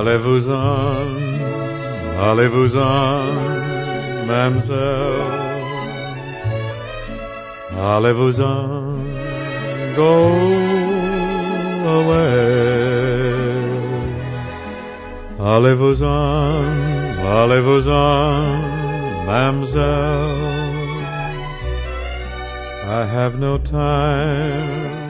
allez-vous-en, mademoiselle, allez-vous-en, go away. Allez-vous-en, mademoiselle, I have no time